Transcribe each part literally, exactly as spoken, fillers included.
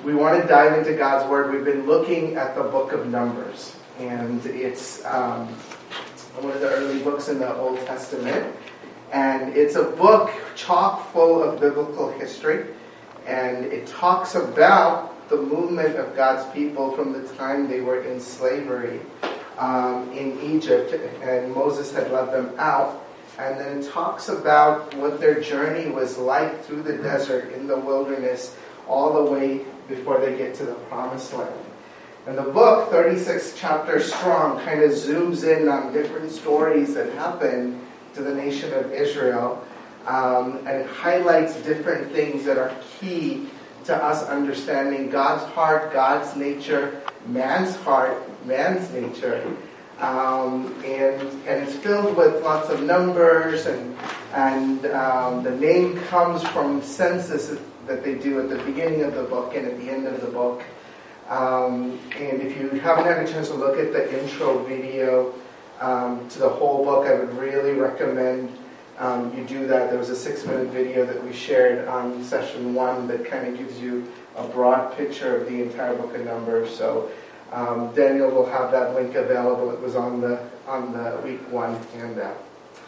we want to dive into God's Word. We've been looking at the book of Numbers, and it's um, one of the early books in the Old Testament. And it's a book chock full of biblical history, and it talks about the movement of God's people from the time they were in slavery um, in Egypt, and Moses had led them out. And then it talks about what their journey was like through the desert, in the wilderness, all the way before they get to the promised land. And the book, thirty-six chapters strong, kind of zooms in on different stories that happen to the nation of Israel, um, and it highlights different things that are key to us understanding God's heart, God's nature, man's heart, man's nature. Um, and and it's filled with lots of numbers, and and um, the name comes from census that they do at the beginning of the book and at the end of the book. Um, and if you haven't had a chance to look at the intro video um, to the whole book, I would really recommend um, you do that. There was a six-minute video that we shared on session one that kind of gives you a broad picture of the entire book of Numbers. So um, Daniel will have that link available. It was on the on the week one handout.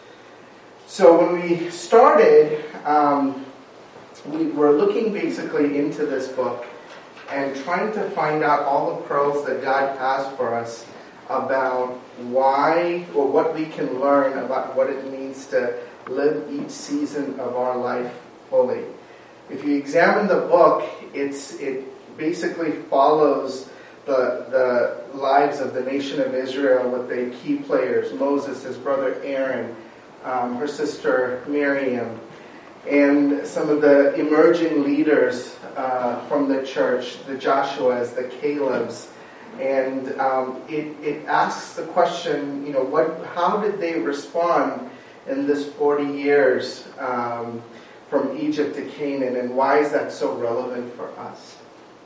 So when we started, um, we were looking basically into this book and trying to find out all the pearls that God has for us about why or what we can learn about what it means to live each season of our life fully. If you examine the book, it's it basically follows the the lives of the nation of Israel with the key players: Moses, his brother Aaron, um, her sister Miriam, and some of the emerging leaders uh, from the church, the Joshuas, the Calebs. And um, it, it asks the question, you know, what? How did they respond in this forty years um, from Egypt to Canaan, and why is that so relevant for us?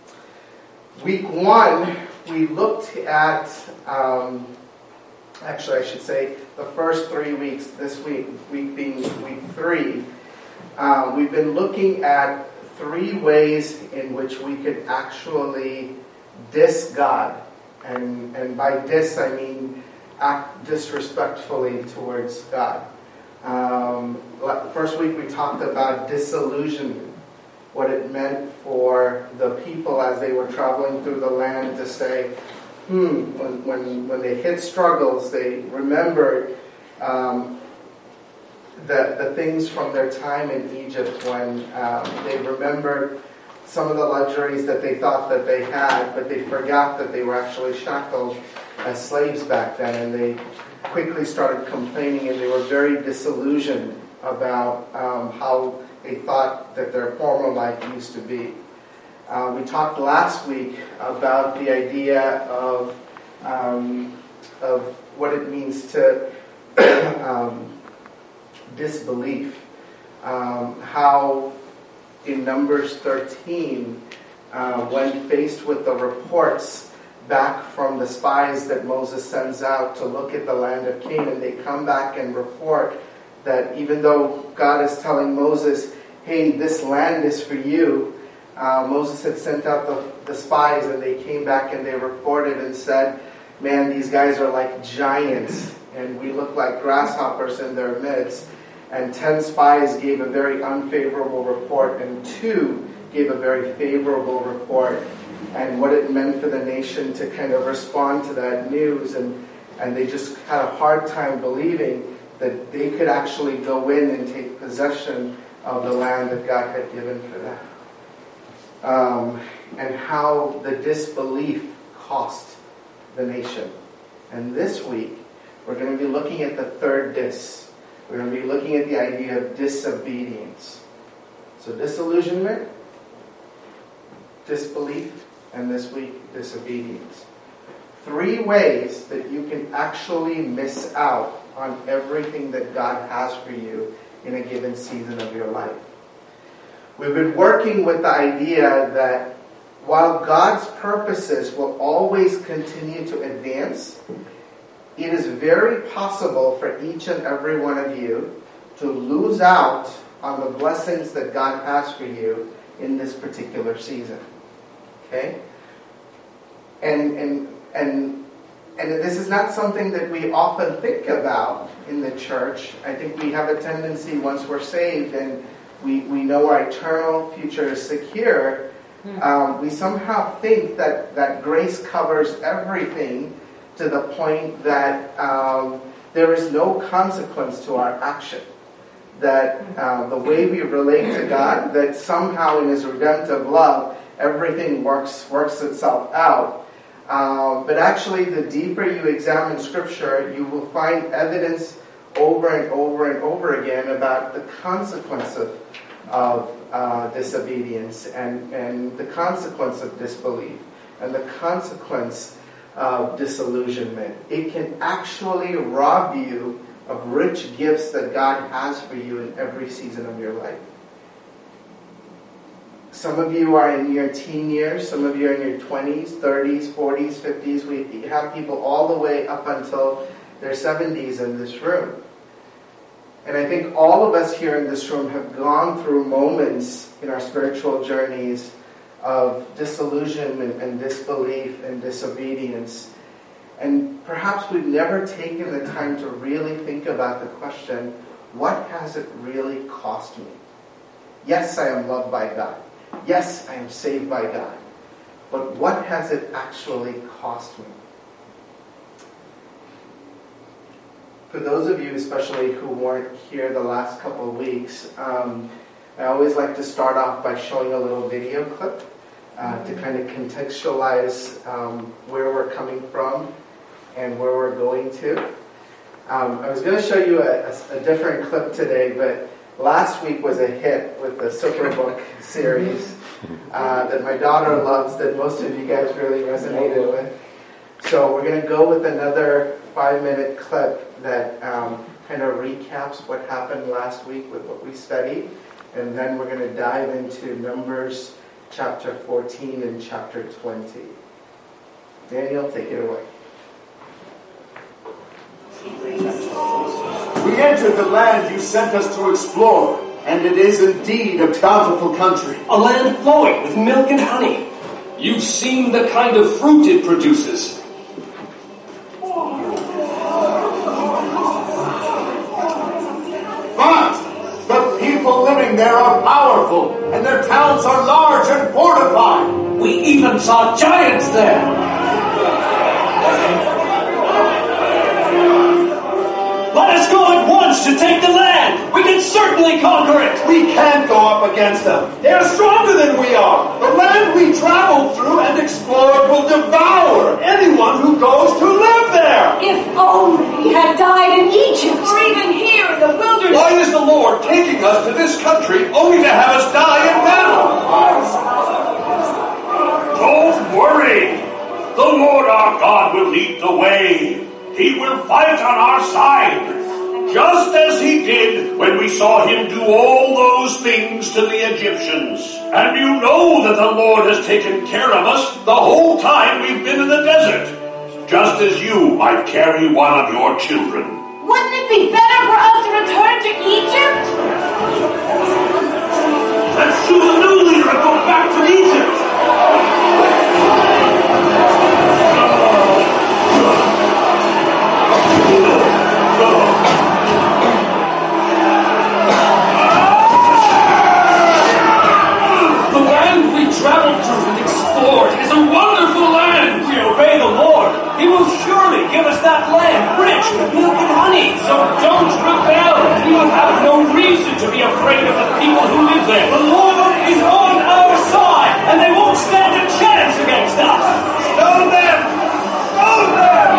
Week one, we looked at, um, actually I should say, the first three weeks, this week, week being week three, uh, we've been looking at three ways in which we could actually diss God. And, and by diss, I mean act disrespectfully towards God. Um, first week we talked about disillusionment, what it meant for the people as they were traveling through the land to say, hmm, when when, when they hit struggles, they remembered um, the, the things from their time in Egypt, when um, they remembered some of the luxuries that they thought that they had, but they forgot that they were actually shackled as slaves back then, and they quickly started complaining, and they were very disillusioned about um, how they thought that their former life used to be. Uh, we talked last week about the idea of um, of what it means to um, disbelief, um, how in Numbers thirteen, uh, when faced with the reports back from the spies that Moses sends out to look at the land of Canaan, they come back and report that even though God is telling Moses, hey, this land is for you, uh, Moses had sent out the, the spies, and they came back and they reported and said, man, these guys are like giants, and we look like grasshoppers in their midst. And ten spies gave a very unfavorable report, and two gave a very favorable report, and what it meant for the nation to kind of respond to that news. And, and they just had a hard time believing that they could actually go in and take possession of the land that God had given for them. Um, and how the disbelief cost the nation. And this week, we're going to be looking at the third dis. We're going to be looking at the idea of disobedience. So disillusionment, disbelief, and this week, disobedience. Three ways that you can actually miss out on everything that God has for you in a given season of your life. We've been working with the idea that while God's purposes will always continue to advance, it is very possible for each and every one of you to lose out on the blessings that God has for you in this particular season. Okay? And and and and this is not something that we often think about in the church. I think we have a tendency, once we're saved and we, we know our eternal future is secure, um, we somehow think that, that grace covers everything to the point that um, there is no consequence to our action. That uh, the way we relate to God, that somehow in His redemptive love, everything works works itself out. Um, but actually, the deeper you examine Scripture, you will find evidence over and over and over again about the consequence of, of uh, disobedience and, and the consequence of disbelief and the consequence of disillusionment. It can actually rob you of rich gifts that God has for you in every season of your life. Some of you are in your teen years, some of you are in your twenties, thirties, forties, fifties. We have people all the way up until their seventies in this room. And I think all of us here in this room have gone through moments in our spiritual journeys of disillusionment and disbelief and disobedience. And perhaps we've never taken the time to really think about the question, what has it really cost me? Yes, I am loved by God. Yes, I am saved by God. But what has it actually cost me? For those of you, especially who weren't here the last couple of weeks, um, I always like to start off by showing a little video clip uh, to kind of contextualize um, where we're coming from and where we're going to. Um, I was going to show you a, a, a different clip today, but last week was a hit with the Superbook series uh, that my daughter loves, that most of you guys really resonated with. So we're going to go with another five-minute clip that um, kind of recaps what happened last week with what we studied, and then we're going to dive into Numbers chapter fourteen and chapter twenty. Daniel, take it away. We entered the land you sent us to explore, and it is indeed a bountiful country. A land flowing with milk and honey. You've seen the kind of fruit it produces. But the people living there are powerful, and their towns are large and fortified. We even saw giants there. Let us go at once to take the land. We can certainly conquer it. We can't go up against them. They are stronger than we are. The land we traveled through and explored will devour anyone who goes to live there. If only he had died in Egypt, or even here in the wilderness. Why is the Lord taking us to this country only to have us die in battle? Don't worry. The Lord our God will lead the way. He will fight on our side, just as He did when we saw Him do all those things to the Egyptians. And you know that the Lord has taken care of us the whole time we've been in the desert, just as you might carry one of your children. Wouldn't it be better for us to return to Egypt? Let's choose a new leader and go back to Egypt. Traveled through and explored. It is a wonderful land. We obey the Lord. He will surely give us that land, rich with milk and honey. So don't rebel. You have no reason to be afraid of the people who live there. The Lord is on our side, and they won't stand a chance against us. Stone them! Stone them!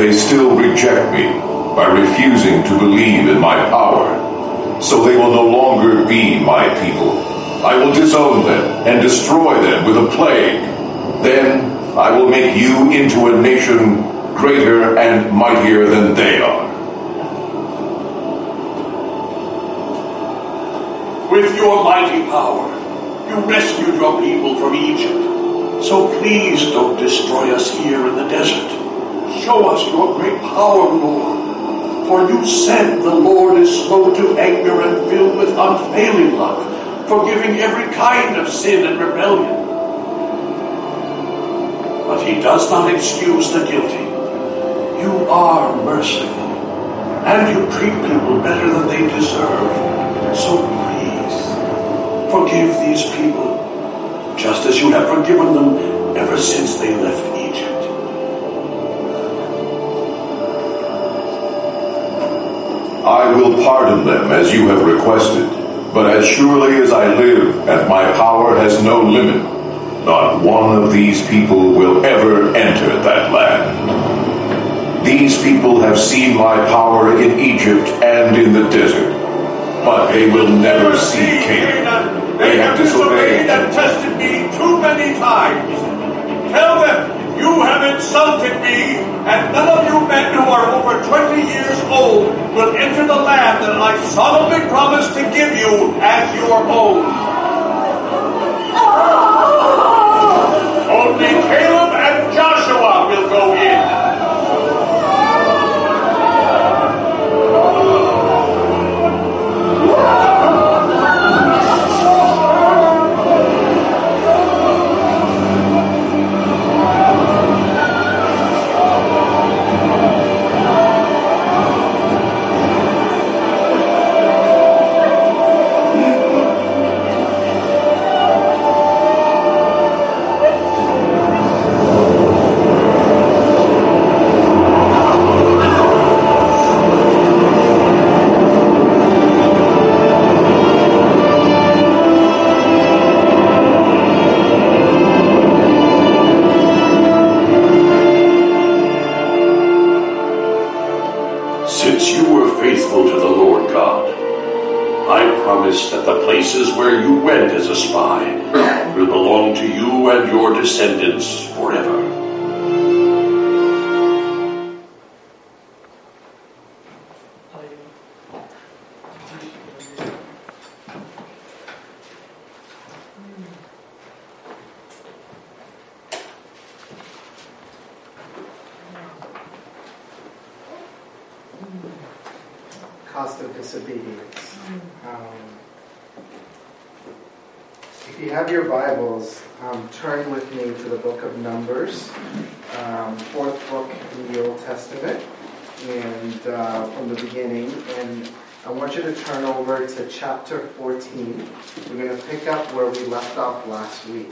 they still reject me by refusing to believe in my power. So they will no longer be my people. I will disown them and destroy them with a plague. Then I will make you into a nation greater and mightier than they are. With your mighty power, you rescued your people from Egypt. So please don't destroy us here in the desert. Show us your great power, Lord. For you said the Lord is slow to anger and filled with unfailing love, forgiving every kind of sin and rebellion. But he does not excuse the guilty. You are merciful, and you treat people better than they deserve. So please, forgive these people, just as you have forgiven them ever since they left Egypt. I will pardon them as you have requested, but as surely as I live and my power has no limit, not one of these people will ever enter that land. These people have seen my power in Egypt and in the desert, but they will never see Canaan. They have disobeyed and tested me too many times. Tell them you have insulted me, and none of you men who are over twenty years old will enter the land that I solemnly promised to give you as your own. Only Caleb and Joshua will go in. Descendants forever. Cost of disobedience. Um, if you have your Bibles, um, turn with me to the book of Numbers, um, fourth book in the Old Testament, and uh, from the beginning. And I want you to turn over to chapter fourteen. We're going to pick up where we left off last week.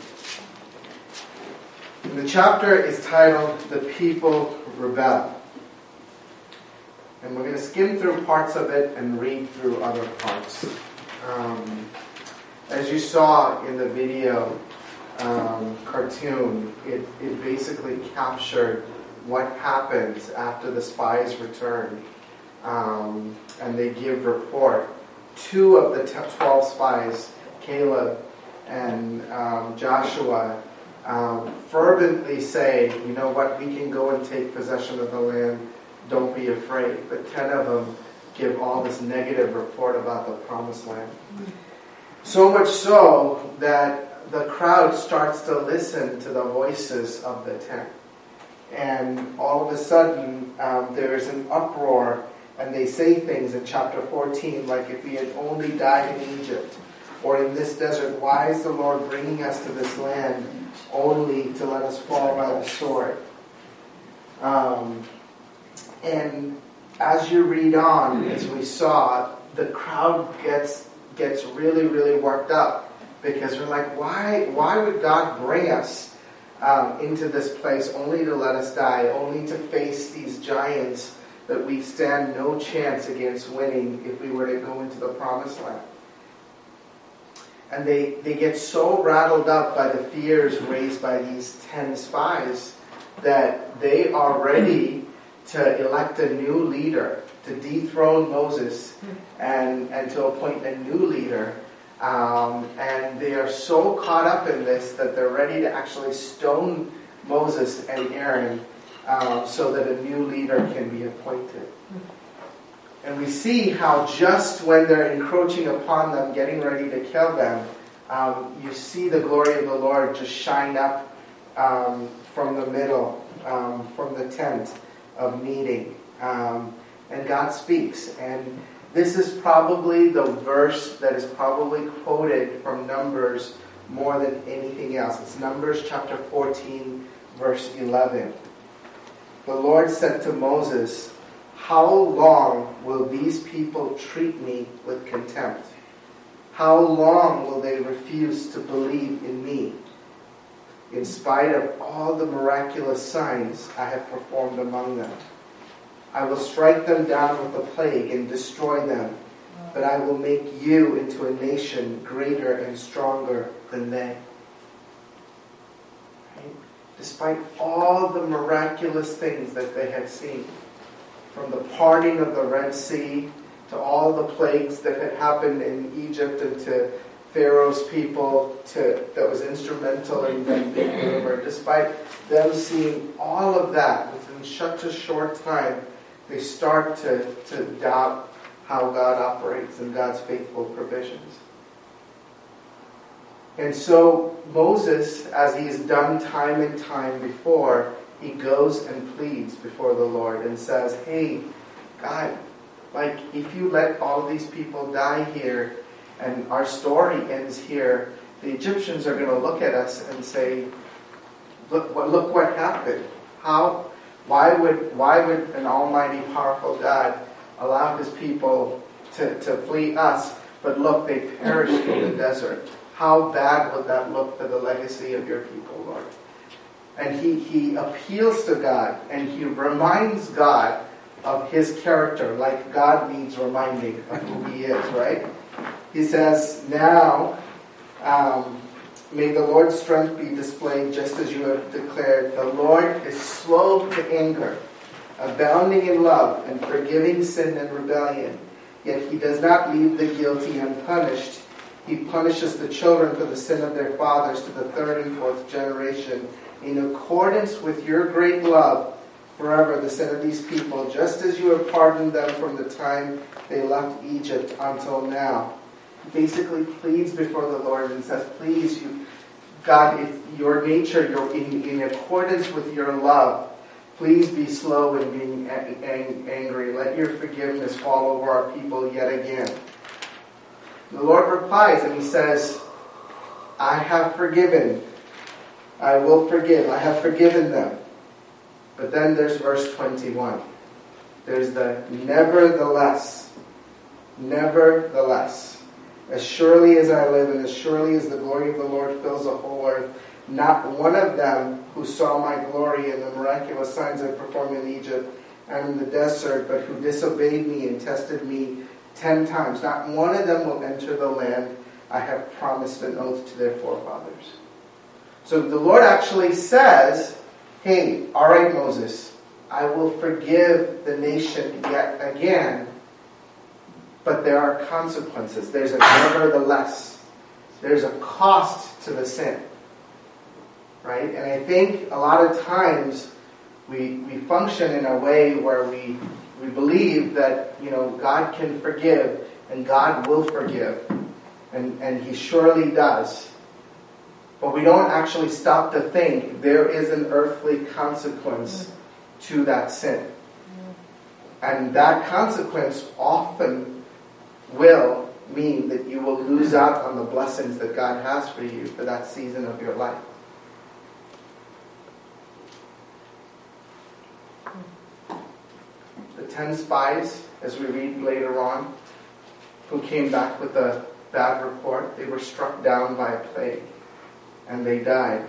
And the chapter is titled, "The People Rebel." And we're going to skim through parts of it and read through other parts. Um, as you saw in the video um, cartoon, it, it basically captured what happens after the spies return. Um, and they give report. Two of the twelve spies, Caleb and um, Joshua, um, fervently say, you know what, we can go and take possession of the land. Don't be afraid. But ten of them give all this negative report about the promised land. So much so that the crowd starts to listen to the voices of the ten. And all of a sudden, um, there's an uproar, and they say things in chapter fourteen like, if we had only died in Egypt or in this desert, why is the Lord bringing us to this land only to let us fall by the sword? Um... And as you read on, as we saw, the crowd gets gets really, really worked up because we're like, why why would God bring us um, into this place only to let us die, only to face these giants that we stand no chance against winning if we were to go into the promised land? And they, they get so rattled up by the fears raised by these ten spies that they are ready to elect a new leader, to dethrone Moses and, and to appoint a new leader. Um, and they are so caught up in this that they're ready to actually stone Moses and Aaron um, so that a new leader can be appointed. And we see how just when they're encroaching upon them, getting ready to kill them, um, you see the glory of the Lord just shine up um, from the middle, um, from the tent of meeting. Um, and God speaks. And this is probably the verse that is probably quoted from Numbers more than anything else. It's Numbers chapter fourteen, verse eleven. The Lord said to Moses, "How long will these people treat me with contempt? How long will they refuse to believe in me, in spite of all the miraculous signs I have performed among them? I will strike them down with a plague and destroy them, but I will make you into a nation greater and stronger than they." Right? Despite all the miraculous things that they had seen, from the parting of the Red Sea to all the plagues that had happened in Egypt and to Pharaoh's people to, that was instrumental in them being delivered, despite them seeing all of that within such a short time, they start to, to doubt how God operates and God's faithful provisions. And so Moses, as he's done time and time before, he goes and pleads before the Lord and says, "Hey, God, like if you let all these people die here and our story ends here, the Egyptians are going to look at us and say, look what look what happened. How why would why would an almighty powerful God allow his people to, to flee us, but look, they perished in the desert. How bad would that look for the legacy of your people, Lord?" And he, he appeals to God and he reminds God of his character, like God needs reminding of who he is, right? He says, "Now, um, may the Lord's strength be displayed just as you have declared. The Lord is slow to anger, abounding in love, and forgiving sin and rebellion. Yet he does not leave the guilty unpunished. He punishes the children for the sin of their fathers to the third and fourth generation. In accordance with your great love, forever the sin of these people, just as you have pardoned them from the time they left Egypt until now." He basically pleads before the Lord and says, "Please, you, God, if your nature, your in, in accordance with your love, please be slow in being a- ang- angry. Let your forgiveness fall over our people yet again." The Lord replies and he says, "I have forgiven. I will forgive. I have forgiven them." But then there's verse twenty-one. There's the nevertheless. Nevertheless. "As surely as I live and as surely as the glory of the Lord fills the whole earth, not one of them who saw my glory and the miraculous signs I performed in Egypt and in the desert, but who disobeyed me and tested me ten times, not one of them will enter the land I have promised an oath to their forefathers." So the Lord actually says, "Hey, all right, Moses, I will forgive the nation yet again, but there are consequences. There's a nevertheless. There's a cost to the sin." Right? And I think a lot of times we we function in a way where we we believe that, you know, God can forgive and God will forgive. And, and he surely does. But we don't actually stop to think there is an earthly consequence to that sin. And that consequence often will mean that you will lose out on the blessings that God has for you for that season of your life. The ten spies, as we read later on, who came back with a bad report, they were struck down by a plague. And they died.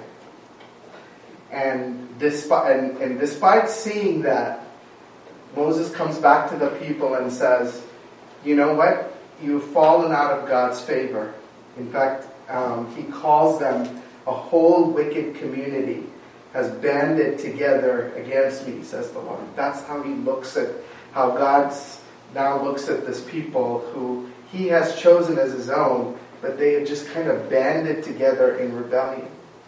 And despite, and, and despite seeing that, Moses comes back to the people and says, "You know what? You've fallen out of God's favor." In fact, um, he calls them a whole wicked community. has banded together against me, says the Lord. That's how he looks at, how God now looks at this people who he has chosen as his own, but they have just kind of banded together in rebellion.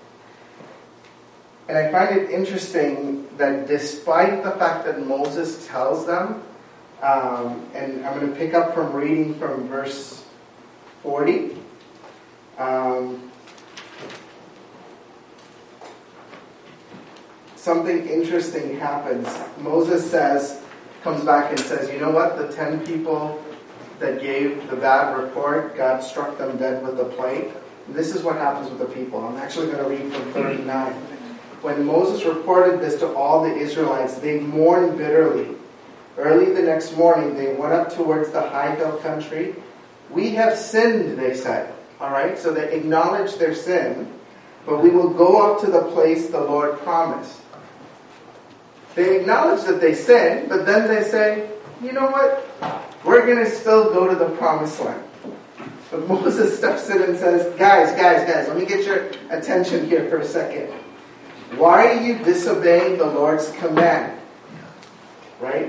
And I find it interesting that despite the fact that Moses tells them, um, and I'm going to pick up from reading from verse forty, um, something interesting happens. Moses says, comes back and says, you know what, the ten people that gave the bad report, God struck them dead with the plague. And this is what happens with the people. I'm actually going to read from thirty-nine. When Moses reported this to all the Israelites, they mourned bitterly. Early the next morning, they went up towards the high hill country. We have sinned, they said. All right, so they acknowledged their sin, but we will go up to the place the Lord promised. They acknowledge that they sinned, but then they say, you know what? We're going to still go to the promised land. But Moses steps in and says, guys, guys, guys, let me get your attention here for a second. Why are you disobeying the Lord's command? Right?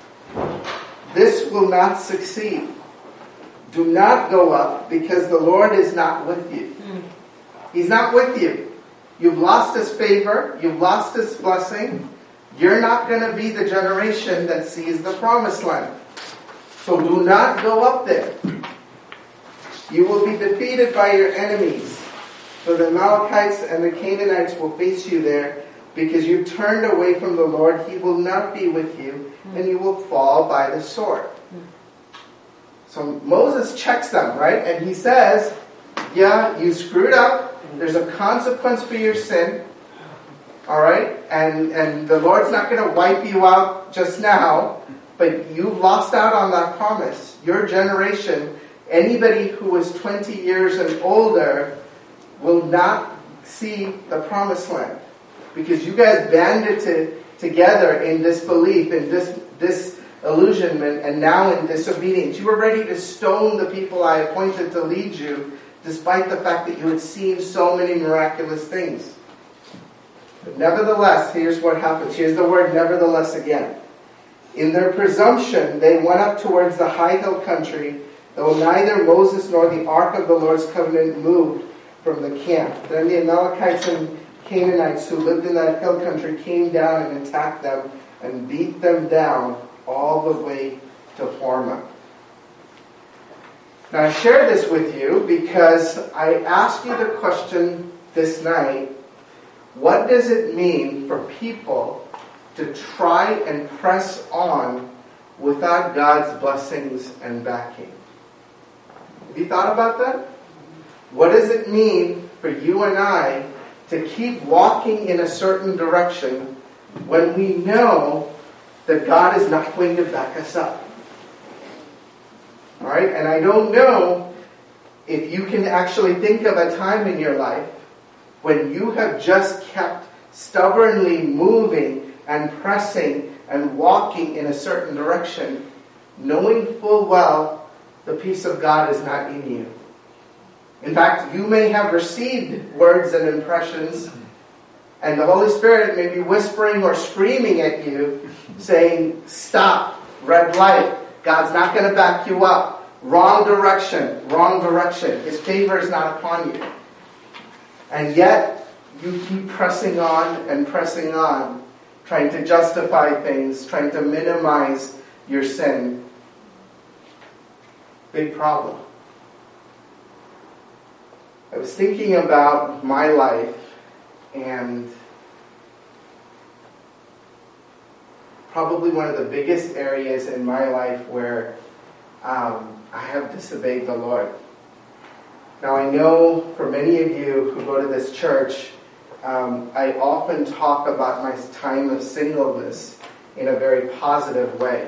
This will not succeed. Do not go up because the Lord is not with you. He's not with you. You've lost his favor. You've lost his blessing. You're not going to be the generation that sees the promised land. So do not go up there. You will be defeated by your enemies. For the Amalekites and the Canaanites will face you there, because you turned away from the Lord. He will not be with you, and you will fall by the sword. So Moses checks them, right? And he says, yeah, you screwed up. There's a consequence for your sin. All right? And, and the Lord's not going to wipe you out just now, but you've lost out on that promise. Your generation, anybody who was twenty years and older, will not see the promised land. Because you guys banded to, together in disbelief, in dis, disillusionment, and now in disobedience. You were ready to stone the people I appointed to lead you, despite the fact that you had seen so many miraculous things. But nevertheless, here's what happens. Here's the word nevertheless again. In their presumption, they went up towards the high hill country, though neither Moses nor the ark of the Lord's covenant moved from the camp. Then the Amalekites and Canaanites who lived in that hill country came down and attacked them and beat them down all the way to Hormah. Now I share this with you because I asked you the question this night, what does it mean for people to try and press on without God's blessings and backing? Have you thought about that? What does it mean for you and I to keep walking in a certain direction when we know that God is not going to back us up? All right? And I don't know if you can actually think of a time in your life when you have just kept stubbornly moving and pressing and walking in a certain direction, knowing full well the peace of God is not in you. In fact, you may have received words and impressions, and the Holy Spirit may be whispering or screaming at you, saying, stop, red light, God's not going to back you up. Wrong direction, wrong direction. His favor is not upon you. And yet, you keep pressing on and pressing on, trying to justify things, trying to minimize your sin. Big problem. I was thinking about my life, and probably one of the biggest areas in my life where um, I have disobeyed the Lord. Now I know for many of you who go to this church, um, I often talk about my time of singleness in a very positive way.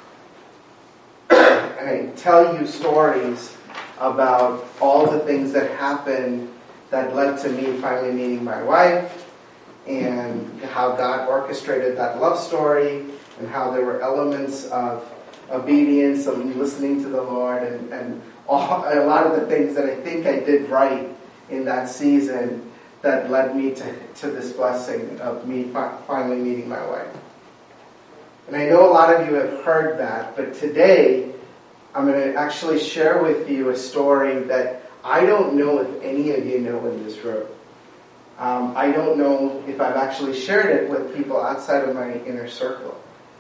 And I tell you stories about all the things that happened that led to me finally meeting my wife, and how God orchestrated that love story, and how there were elements of obedience and listening to the Lord, and, and all, a lot of the things that I think I did right in that season that led me to, to this blessing of me fi- finally meeting my wife. And I know a lot of you have heard that, but today I'm going to actually share with you a story that I don't know if any of you know in this room. Um, I don't know if I've actually shared it with people outside of my inner circle.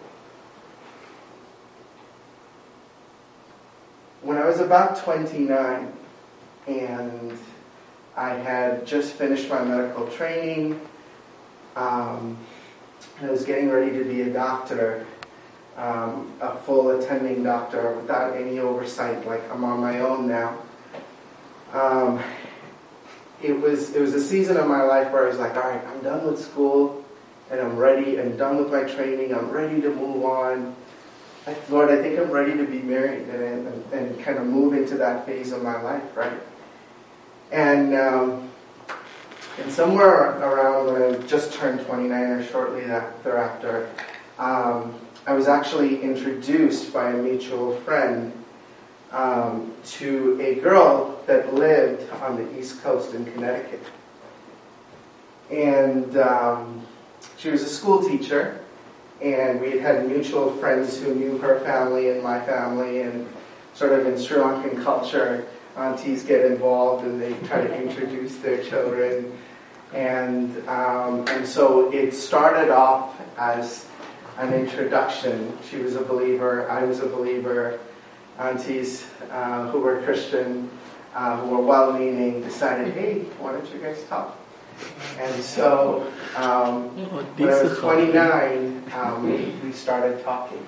When I was about twenty-nine, and I had just finished my medical training, um, I was getting ready to be a doctor, um, a full attending doctor without any oversight, like I'm on my own now. Um, it was it was a season of my life where I was like, all right, I'm done with school, and I'm ready, I'm done with my training, I'm ready to move on. Lord, I think I'm ready to be married and, and, and kind of move into that phase of my life, right? And um, and somewhere around when I just turned twenty-nine or shortly thereafter, um, I was actually introduced by a mutual friend um, to a girl that lived on the East Coast in Connecticut. And um, she was a school teacher. And we had had mutual friends who knew her family and my family, and sort of in Sri Lankan culture, aunties get involved and they try to introduce their children. And um, and so it started off as an introduction. She was a believer, I was a believer. Aunties uh, who were Christian, uh, who were well-meaning, decided, hey, why don't you guys talk? And so, um, when I was twenty-nine, um, we, we started talking.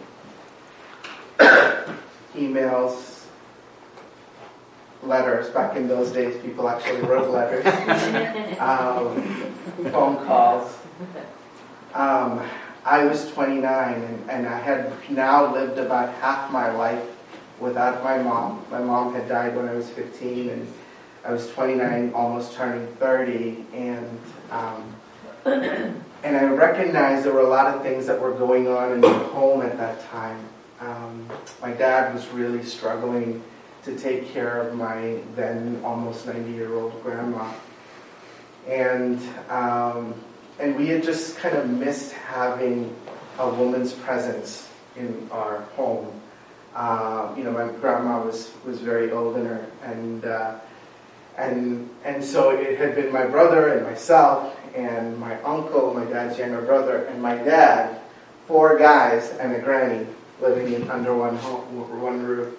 Emails, letters. Back in those days, people actually wrote letters. um, phone calls. Um, I was twenty-nine, and, and I had now lived about half my life without my mom. My mom had died when I was fifteen, and I was twenty-nine, almost turning thirty, and um, and I recognized there were a lot of things that were going on in the home at that time. Um, my dad was really struggling to take care of my then almost ninety-year-old grandma, and um, and we had just kind of missed having a woman's presence in our home. Uh, you know, my grandma was was very old, and her and. Uh, And and so it had been my brother and myself and my uncle, my dad's younger brother, and my dad, four guys and a granny living in, under one home, one roof.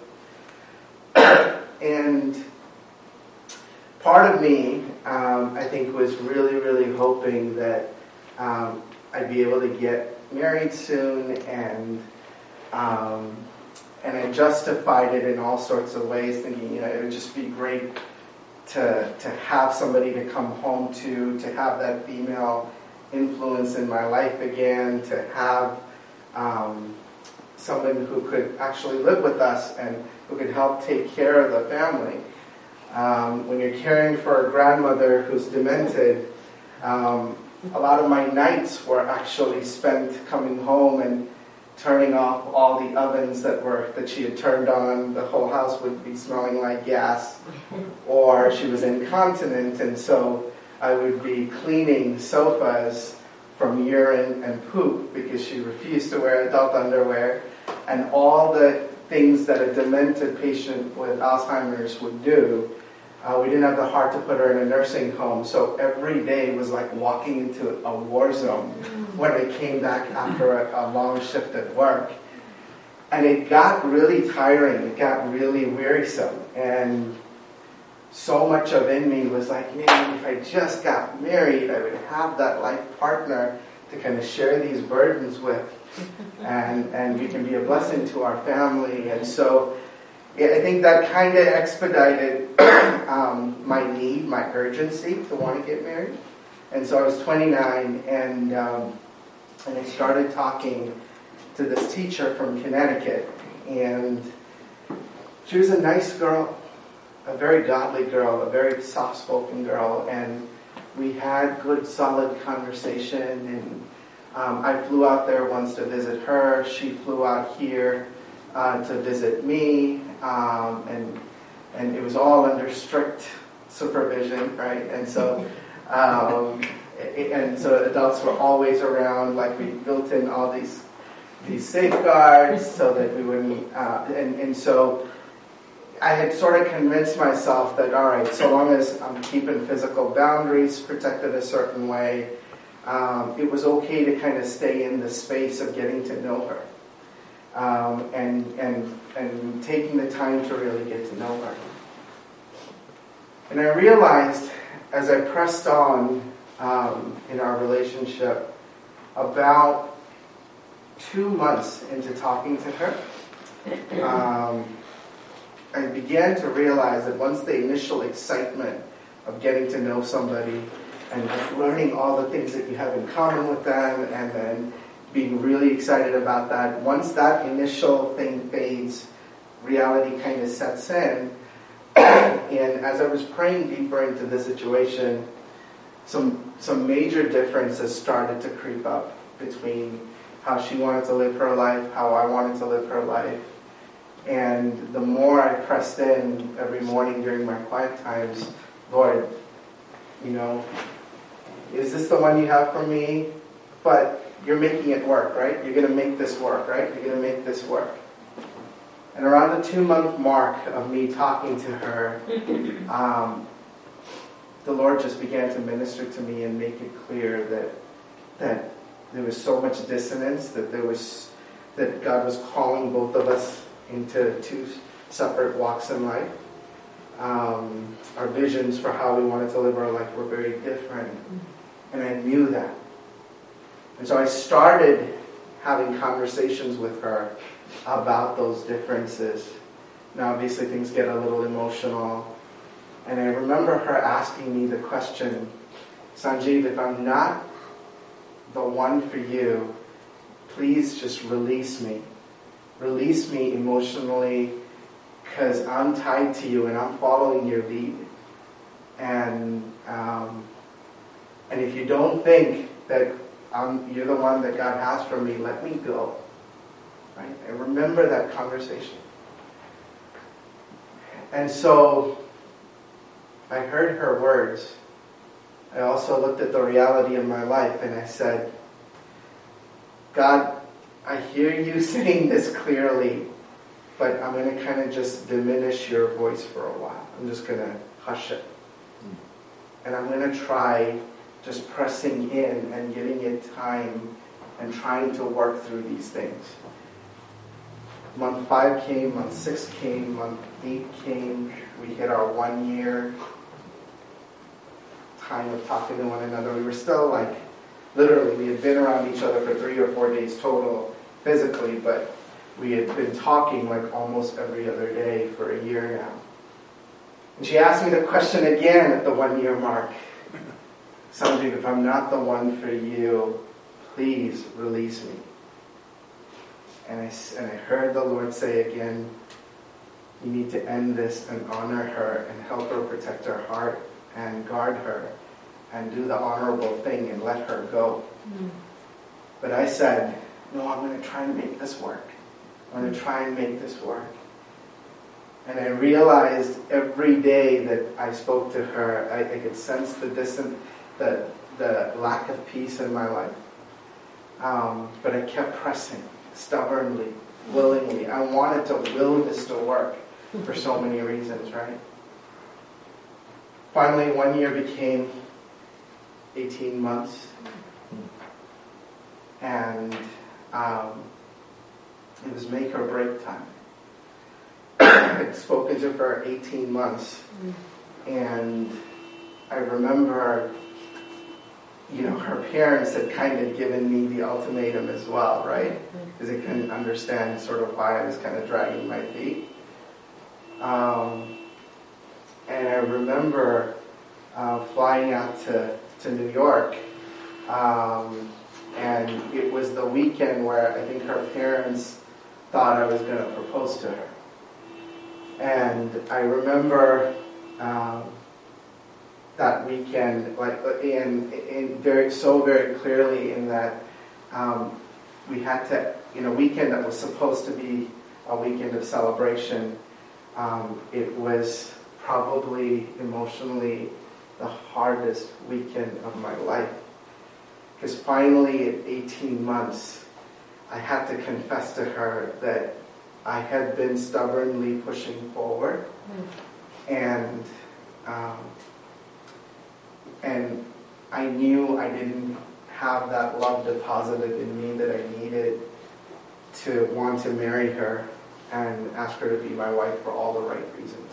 And part of me, um, I think, was really, really hoping that um, I'd be able to get married soon, and um, and I justified it in all sorts of ways, thinking, you know, it would just be great to to have somebody to come home to, to have that female influence in my life again, to have um, someone who could actually live with us and who could help take care of the family. Um, when you're caring for a grandmother who's demented, um, a lot of my nights were actually spent coming home and turning off all the ovens that were that she had turned on. The whole house would be smelling like gas. Or she was incontinent, and so I would be cleaning sofas from urine and poop because she refused to wear adult underwear, and all the things that a demented patient with Alzheimer's would do. Uh, we didn't have the heart to put her in a nursing home, so every day was like walking into a war zone when I came back after a, a long shift at work. And it got really tiring, it got really wearisome, and so much of in me was like, man, if I just got married, I would have that life partner to kind of share these burdens with, and, and we can be a blessing to our family. And so I think that kind of expedited um, my need, my urgency to want to get married. And so I was twenty-nine, and um, and I started talking to this teacher from Connecticut, and she was a nice girl, a very godly girl, a very soft-spoken girl, and we had good, solid conversation. And um, I flew out there once to visit her. She flew out here uh, to visit me. Um, and and it was all under strict supervision, right? And so Um, and so adults were always around, like we built in all these these safeguards so that we wouldn't, uh, and, and so I had sort of convinced myself that, all right, so long as I'm keeping physical boundaries protected a certain way, um, it was okay to kind of stay in the space of getting to know her. Um, and, and, and taking the time to really get to know her. And I realized as I pressed on um, in our relationship, about two months into talking to her, um, I began to realize that once the initial excitement of getting to know somebody and like learning all the things that you have in common with them, and then being really excited about that, once that initial thing fades, reality kind of sets in. And as I was praying deeper into the situation, some some major differences started to creep up between how she wanted to live her life, how I wanted to live her life. And the more I pressed in every morning during my quiet times, Lord, you know, is this the one you have for me? But you're making it work, right? You're going to make this work, right? You're going to make this work. And around the two-month mark of me talking to her, um, the Lord just began to minister to me and make it clear that that there was so much dissonance, that there was that God was calling both of us into two separate walks in life. Um, our visions for how we wanted to live our life were very different, and I knew that. And so I started having conversations with her about those differences. Now, obviously, things get a little emotional. And I remember her asking me the question, Sanjeev, if I'm not the one for you, please just release me. Release me emotionally, because I'm tied to you and I'm following your lead. And um, and if you don't think that I'm, you're the one that God has for me, let me go. Right? I remember that conversation. And so I heard her words. I also looked at the reality of my life and I said, God, I hear you saying this clearly, but I'm going to kind of just diminish your voice for a while. I'm just going to hush it. And I'm going to try just pressing in and giving it time and trying to work through these things. Month five came, month six came, month eight came. We hit our one year time of talking to one another. We were still like, literally, we had been around each other for three or four days total physically, but we had been talking like almost every other day for a year now. And she asked me the question again at the one year mark. Sanjeev, if I'm not the one for you, please release me. And I, and I heard the Lord say again, you need to end this and honor her and help her protect her heart and guard her and do the honorable thing and let her go. Mm. But I said, no, I'm going to try and make this work. I'm going to try and make this work. And I realized every day that I spoke to her, I, I could sense the distant, the, the lack of peace in my life. Um, but I kept pressing, stubbornly, willingly. I wanted to will this to work for so many reasons, right? Finally, one year became eighteen months. And um, it was make or break time. I'd spoken to her for eighteen months. And I remember, you know, her parents had kind of given me the ultimatum as well, right? Because they couldn't understand sort of why I was kind of dragging my feet. Um, and I remember uh, flying out to, to New York, um, and it was the weekend where I think her parents thought I was going to propose to her. And I remember um, that weekend, like, and, and very so very clearly in that um, we had to, in a weekend that was supposed to be a weekend of celebration, um, it was probably emotionally the hardest weekend of my life. Because finally, at eighteen months, I had to confess to her that I had been stubbornly pushing forward, and um, and I knew I didn't have that love deposited in me that I needed to want to marry her and ask her to be my wife for all the right reasons.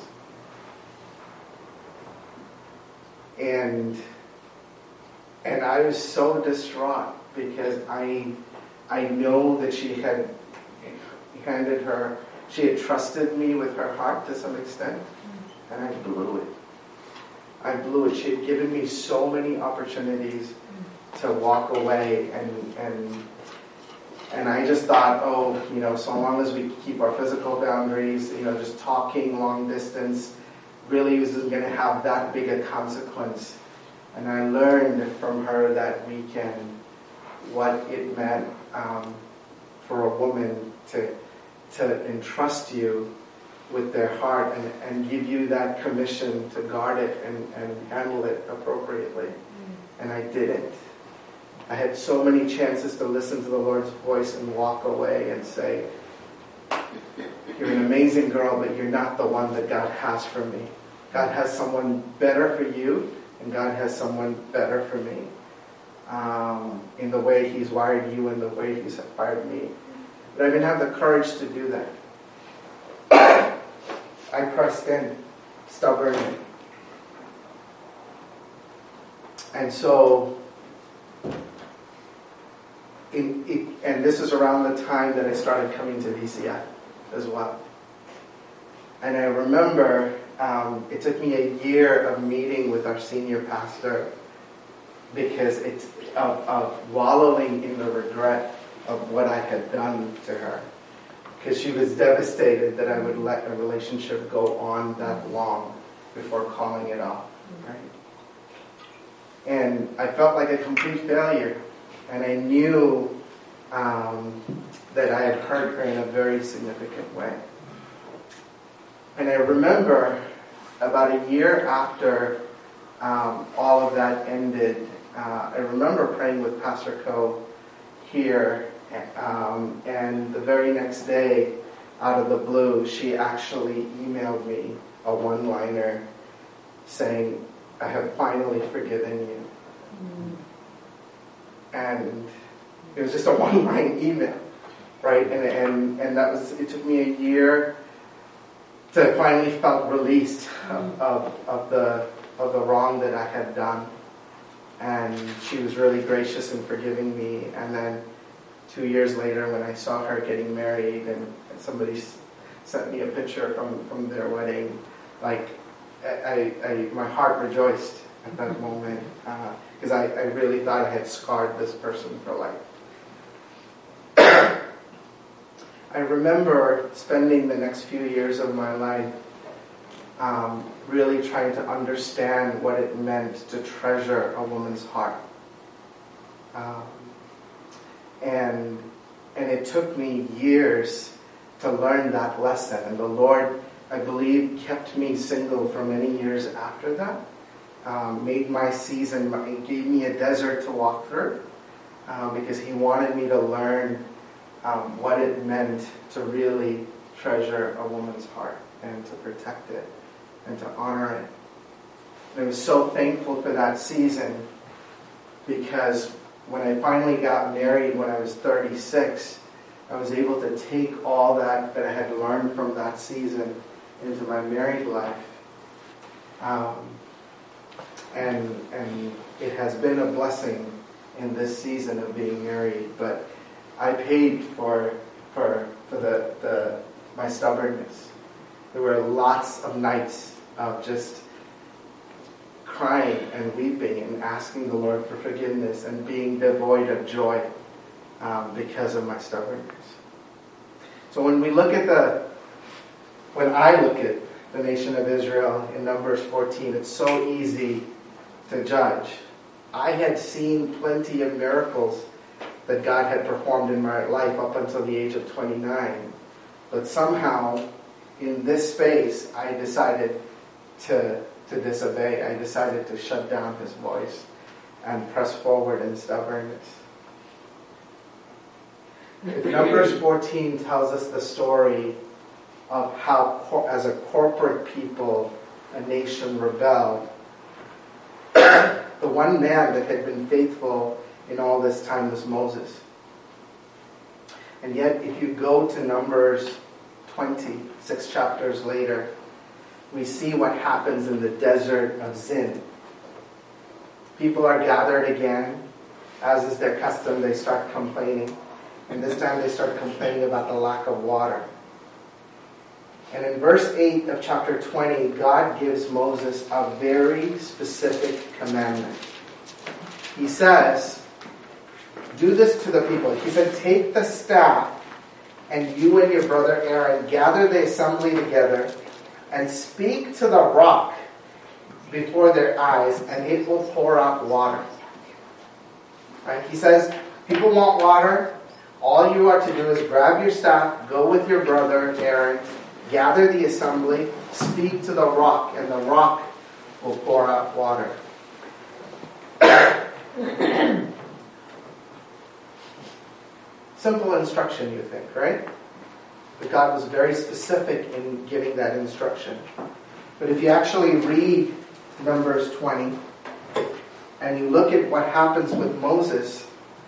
And and I was so distraught because I I know that she had handed her, she had trusted me with her heart to some extent, and I blew it. I blew it. She had given me so many opportunities to walk away, and and and I just thought, oh, you know, so long as we keep our physical boundaries, you know, just talking long distance really isn't going to have that big a consequence. And I learned from her that weekend what it meant um, for a woman to to entrust you with their heart and, and give you that commission to guard it and, and handle it appropriately. Mm. And I didn't. I had so many chances to listen to the Lord's voice and walk away and say, you're an amazing girl, but you're not the one that God has for me. God has someone better for you, and God has someone better for me. Um, in the way He's wired you and the way He's wired me. But I didn't have the courage to do that. I pressed in stubbornly. And so, in, it, and this is around the time that I started coming to V C I as well. And I remember um, it took me a year of meeting with our senior pastor because it's of, of wallowing in the regret of what I had done to her. Because she was devastated that I would let a relationship go on that long before calling it off. Right? And I felt like a complete failure. And I knew um, that I had hurt her in a very significant way. And I remember about a year after um, all of that ended, uh, I remember praying with Pastor Coe here, um, and the very next day, out of the blue, she actually emailed me a one-liner saying, I have finally forgiven you. Mm. And it was just a one-line email, right? And, and and that was, it took me a year to finally felt released of, of, of the of the wrong that I had done. And she was really gracious in forgiving me. And then two years later, when I saw her getting married, and, and somebody s- sent me a picture from, from their wedding, like I, I, I my heart rejoiced at that moment because uh, I, I really thought I had scarred this person for life. I remember spending the next few years of my life um, really trying to understand what it meant to treasure a woman's heart. Um, and and it took me years to learn that lesson. And the Lord, I believe, kept me single for many years after that. Um, made my season, gave me a desert to walk through um, because He wanted me to learn um, what it meant to really treasure a woman's heart and to protect it and to honor it. And I was so thankful for that season because when I finally got married when I was thirty-six, I was able to take all that that I had learned from that season into my married life. Um, and and it has been a blessing in this season of being married. But I paid for for for the, the my stubbornness. There were lots of nights of just crying and weeping and asking the Lord for forgiveness and being devoid of joy um, because of my stubbornness. So when we look at the, when I look at the nation of Israel in Numbers fourteen, it's so easy to judge. I had seen plenty of miracles that God had performed in my life up until the age of twenty-nine. But somehow, in this space, I decided to, to disobey. I decided to shut down his voice and press forward in stubbornness. Numbers fourteen tells us the story of how, as a corporate people, a nation rebelled. The one man that had been faithful in all this time was Moses. And yet, if you go to Numbers twenty, six chapters later, we see what happens in the desert of Zin. People are gathered again. As is their custom, they start complaining. And this time they start complaining about the lack of water. And in verse eight of chapter twenty, God gives Moses a very specific commandment. He says, do this to the people. He said, take the staff, and you and your brother Aaron gather the assembly together and speak to the rock before their eyes, and it will pour out water. Right? He says, people want water. All you are to do is grab your staff, go with your brother Aaron, gather the assembly, speak to the rock, and the rock will pour out water. Simple instruction, you think, right? But God was very specific in giving that instruction. But if you actually read Numbers twenty, and you look at what happens with Moses,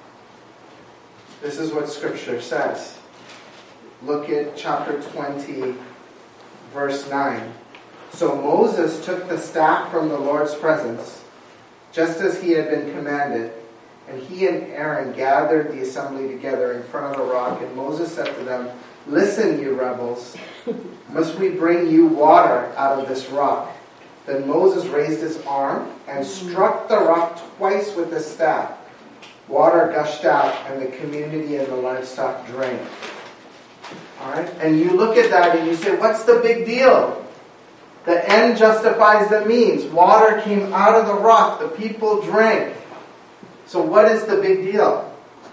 this is what Scripture says. Look at chapter twenty, verse nine. So Moses took the staff from the Lord's presence, just as he had been commanded, and he and Aaron gathered the assembly together in front of the rock. And Moses said to them, listen, you rebels, must we bring you water out of this rock? Then Moses raised his arm and struck the rock twice with his staff. Water gushed out, and the community and the livestock drank. All right? And you look at that and you say, what's the big deal? The end justifies the means. Water came out of the rock. The people drank. So what is the big deal?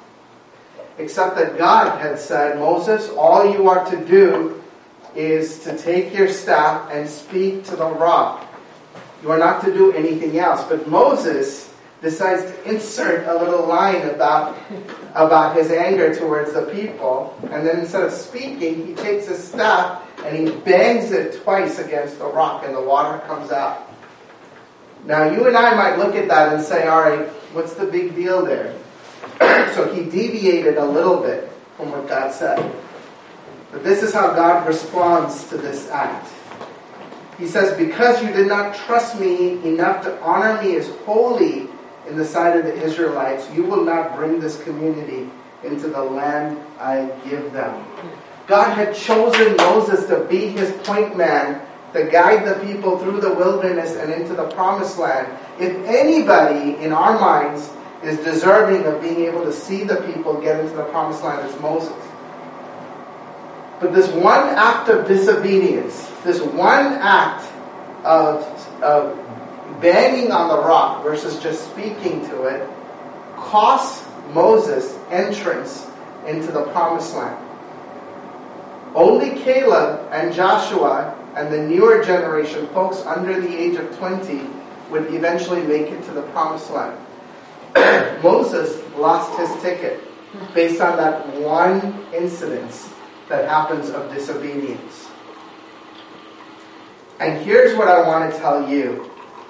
Except that God had said, Moses, all you are to do is to take your staff and speak to the rock. You are not to do anything else. But Moses decides to insert a little line about, about his anger towards the people. And then instead of speaking, he takes his staff and he bangs it twice against the rock, and the water comes out. Now, you and I might look at that and say, all right, what's the big deal there? So he deviated a little bit from what God said. But this is how God responds to this act. He says, because you did not trust me enough to honor me as holy in the sight of the Israelites, you will not bring this community into the land I give them. God had chosen Moses to be his point man, to guide the people through the wilderness and into the promised land. If anybody in our minds is deserving of being able to see the people get into the promised land, it's Moses. But this one act of disobedience, this one act of, of banging on the rock versus just speaking to it, cost Moses entrance into the promised land. Only Caleb and Joshua and the newer generation, folks under the age of twenty, would eventually make it to the promised land. Moses lost his ticket based on that one incident that happens of disobedience. And here's what I want to tell you.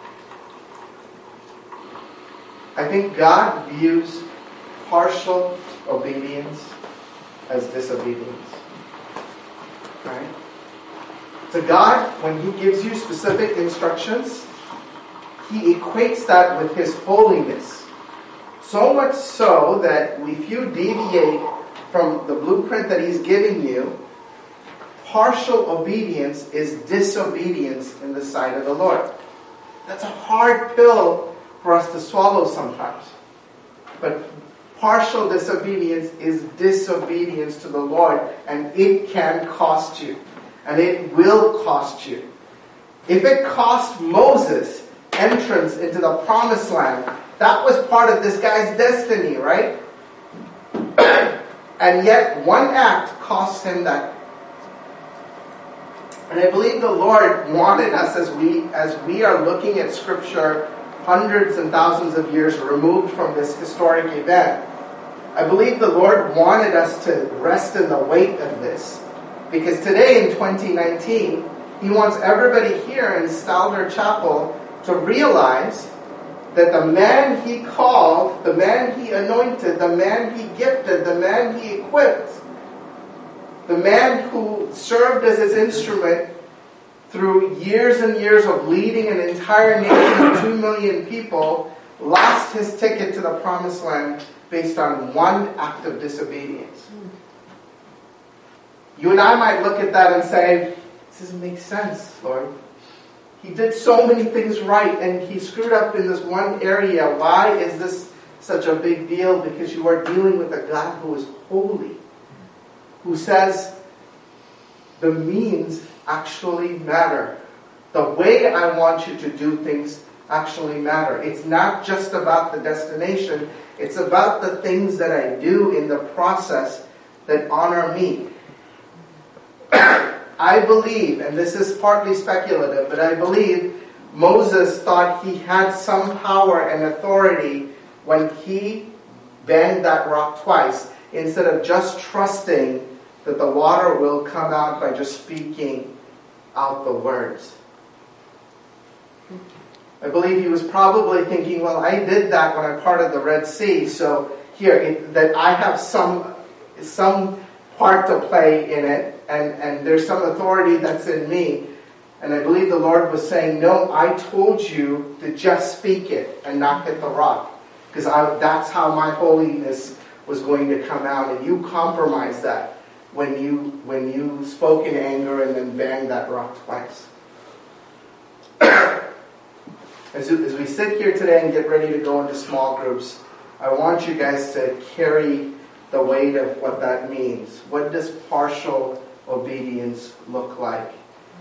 I think God views partial obedience as disobedience. Right? To God, when He gives you specific instructions, He equates that with His holiness. So much so that if you deviate from the blueprint that He's giving you, partial obedience is disobedience in the sight of the Lord. That's a hard pill for us to swallow sometimes. But partial disobedience is disobedience to the Lord, and it can cost you. And it will cost you. If it cost Moses entrance into the promised land, that was part of this guy's destiny, right? And yet one act cost him that. And I believe the Lord wanted us, as we as we are looking at Scripture hundreds and thousands of years removed from this historic event, I believe the Lord wanted us to rest in the weight of this. Because today in twenty nineteen, He wants everybody here in Stalner Chapel to realize that the man He called, the man He anointed, the man He gifted, the man He equipped, the man who served as His instrument through years and years of leading an entire nation of two million people, lost his ticket to the promised land based on one act of disobedience. You and I might look at that and say, this doesn't make sense, Lord. He did so many things right and he screwed up in this one area. Why is this such a big deal? Because you are dealing with a God who is holy, who says the means actually matter. The way I want you to do things actually matter. It's not just about the destination. It's about the things that I do in the process that honor me. I believe, and this is partly speculative, but I believe Moses thought he had some power and authority when he banged that rock twice, instead of just trusting that the water will come out by just speaking out the words. I believe he was probably thinking, well, I did that when I parted the Red Sea, so here, it, that I have some some part to play in it, and, and there's some authority that's in me. And I believe the Lord was saying, no, I told you to just speak it and not hit the rock, because that's how my holiness was going to come out, and you compromised that when you when you spoke in anger and then banged that rock twice. As, as we sit here today and get ready to go into small groups, I want you guys to carry the weight of what that means. What does partial obedience look like?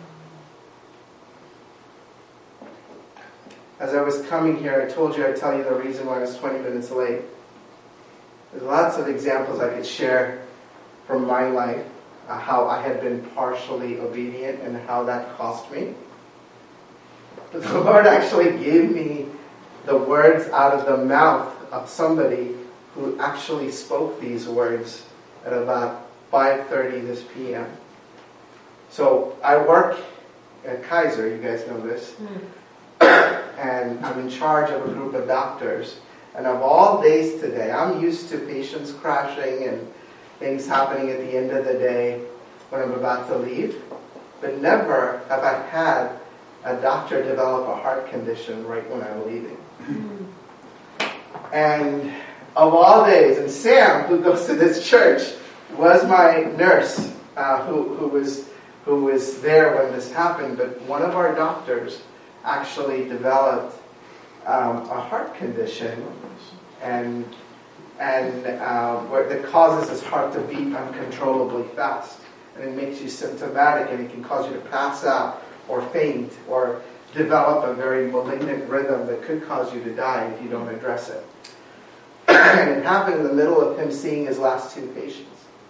As I was coming here, I told you I'd tell you the reason why I was twenty minutes late. There's lots of examples I could share from my life, uh, how I had been partially obedient and how that cost me. But the Lord actually gave me the words out of the mouth of somebody who actually spoke these words at about five thirty this p m So I work at Kaiser, you guys know this, mm. and I'm in charge of a group of doctors. And of all days today, I'm used to patients crashing and things happening at the end of the day when I'm about to leave. But never have I had a doctor develop a heart condition right when I'm leaving. Mm. And of all days, and Sam, who goes to this church, was my nurse uh, who, who was who was there when this happened. But one of our doctors actually developed um, a heart condition, and and uh, where that causes his heart to beat uncontrollably fast, and it makes you symptomatic, and it can cause you to pass out or faint or develop a very malignant rhythm that could cause you to die if you don't address it. And it happened in the middle of him seeing his last two patients.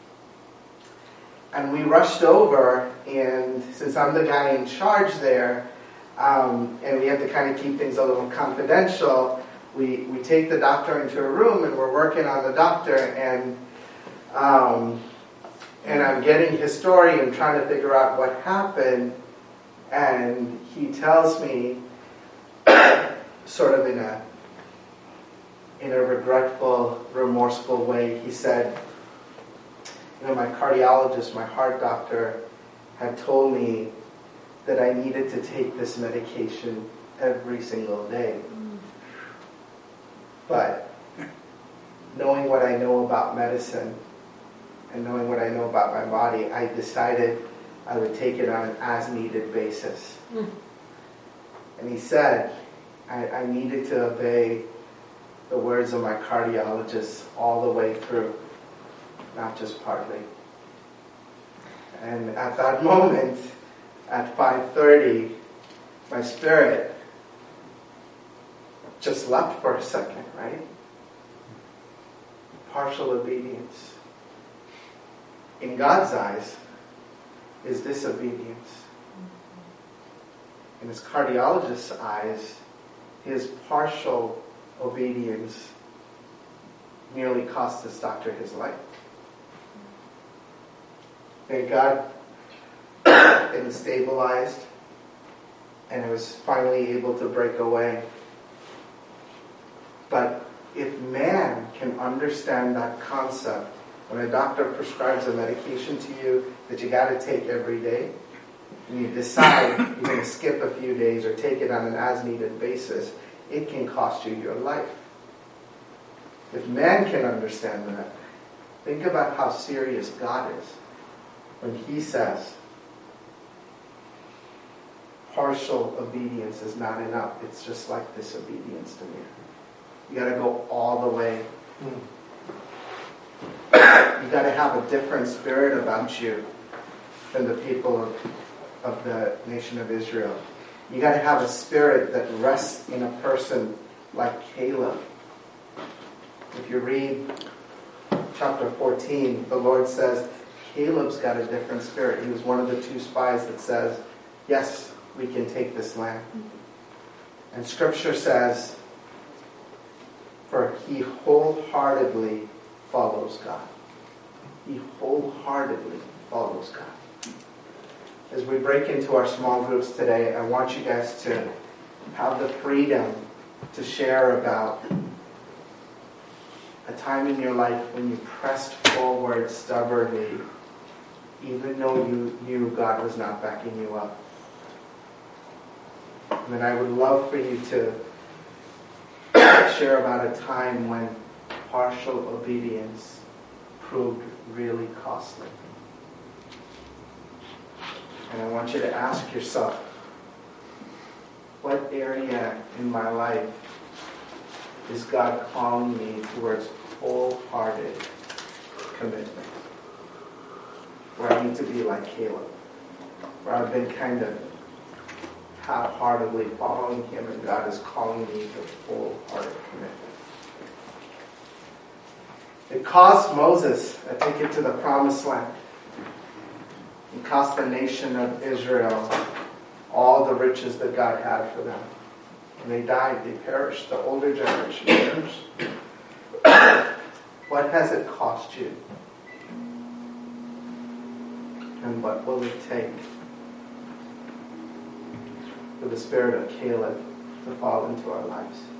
And we rushed over, and since I'm the guy in charge there, um, and we have to kind of keep things a little confidential, we, we take the doctor into a room, and we're working on the doctor, and um, and I'm getting his story and trying to figure out what happened, and he tells me, sort of in a in a regretful, remorseful way, he said, you know, my cardiologist, my heart doctor, had told me that I needed to take this medication every single day. Mm. But knowing what I know about medicine and knowing what I know about my body, I decided I would take it on an as-needed basis. Mm. And he said, I, I needed to obey the words of my cardiologist all the way through, not just partly. And at that moment, at five thirty, my spirit just left for a second, right? Partial obedience, in God's eyes, is disobedience. In his cardiologist's eyes, his partial obedience nearly cost this doctor his life. Thank God it was stabilized and it was finally able to break away. But if man can understand that concept, when a doctor prescribes a medication to you that you got to take every day, and you decide you're going to skip a few days or take it on an as-needed basis, it can cost you your life. If man can understand that, think about how serious God is when he says, partial obedience is not enough. It's just like disobedience to me. You got to go all the way. You got to have a different spirit about you than the people of, of the nation of Israel. You got to have a spirit that rests in a person like Caleb. If you read chapter fourteen, the Lord says, Caleb's got a different spirit. He was one of the two spies that says, yes, we can take this land. And Scripture says, for he wholeheartedly follows God. He wholeheartedly follows God. As we break into our small groups today, I want you guys to have the freedom to share about a time in your life when you pressed forward stubbornly, even though you knew God was not backing you up. And then I would love for you to share about a time when partial obedience proved really costly. And I want you to ask yourself, what area in my life is God calling me towards wholehearted commitment? Where I need to be like Caleb. Where I've been kind of half-heartedly following him and God is calling me to wholehearted commitment. It cost Moses a ticket to the promised land. It cost the nation of Israel all the riches that God had for them. And they died, they perished, the older generation perished. What has it cost you? And what will it take for the spirit of Caleb to fall into our lives?